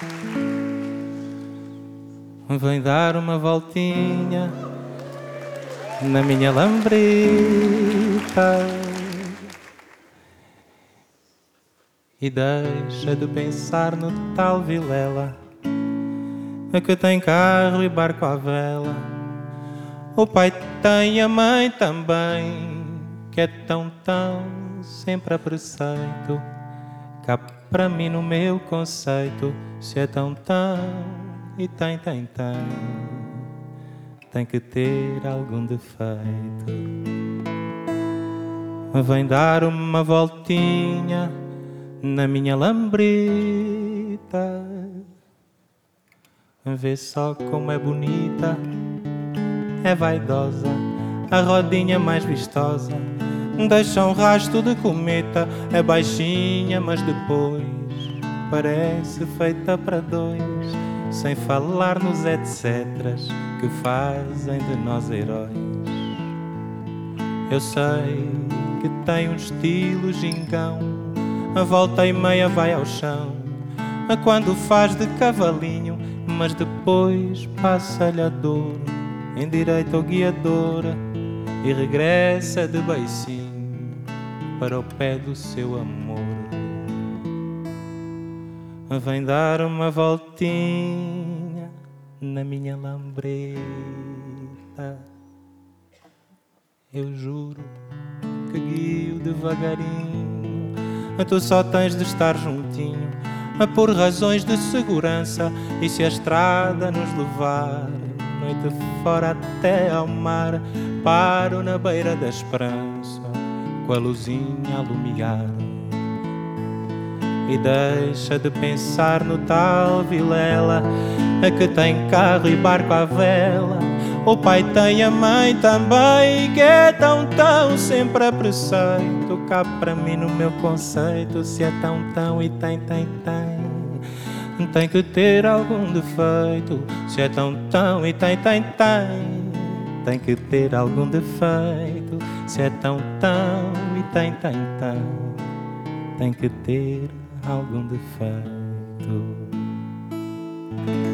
Vem dar uma voltinha na minha lambreta e deixa de pensar no tal Vilela, que tem carro e barco à vela. O pai tem, a mãe também, que é tão sempre a preceito. Cá para mim no meu conceito, se é tão e tem que ter algum defeito. Vem dar uma voltinha na minha lambreta, vê só como é bonita, é vaidosa, a rodinha mais vistosa, deixa um rasto de cometa. É baixinha, mas depois parece feita para dois, sem falar nos etcéteras que fazem de nós heróis. Eu sei que tem um estilo gingão, a volta e meia vai ao chão, a quando faz de cavalinho, mas depois passa-lhe a dor, endireita o guiador e regressa de beicinho para o pé do seu amor. Vem dar uma voltinha na minha lambreta. Eu juro que guio devagarinho, tu só tens de estar juntinho, por razões de segurança. E se a estrada nos levar noite fora até ao mar, paro na beira da esperança com a luzinha a lumiar. E deixa de pensar no tal Vilela, que tem carro e barco à vela. O pai tem, a mãe também, que é tão sempre a preceito. Cá para mim no meu conceito, se é tão e tem que ter algum defeito. Se é tão e tem que ter algum defeito. Se é tão e tem que ter algum defeito.